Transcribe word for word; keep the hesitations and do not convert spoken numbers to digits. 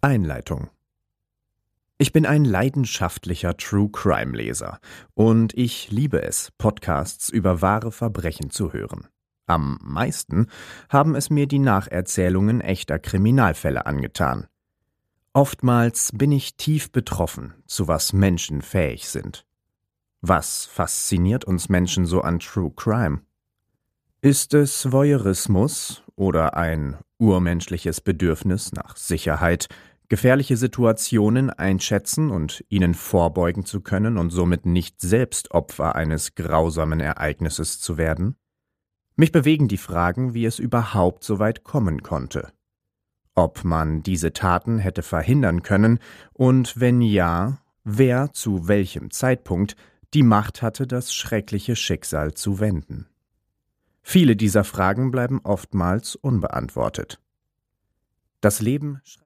Einleitung. Ich bin ein leidenschaftlicher True-Crime-Leser und ich liebe es, Podcasts über wahre Verbrechen zu hören. Am meisten haben es mir die Nacherzählungen echter Kriminalfälle angetan. Oftmals bin ich tief betroffen, zu was Menschen fähig sind. Was fasziniert uns Menschen so an True Crime? Ist es Voyeurismus oder ein urmenschliches Bedürfnis nach Sicherheit, gefährliche Situationen einschätzen und ihnen vorbeugen zu können und somit nicht selbst Opfer eines grausamen Ereignisses zu werden? Mich bewegen die Fragen, wie es überhaupt so weit kommen konnte. Ob man diese Taten hätte verhindern können und wenn ja, wer zu welchem Zeitpunkt die Macht hatte, das schreckliche Schicksal zu wenden. Viele dieser Fragen bleiben oftmals unbeantwortet. Das Leben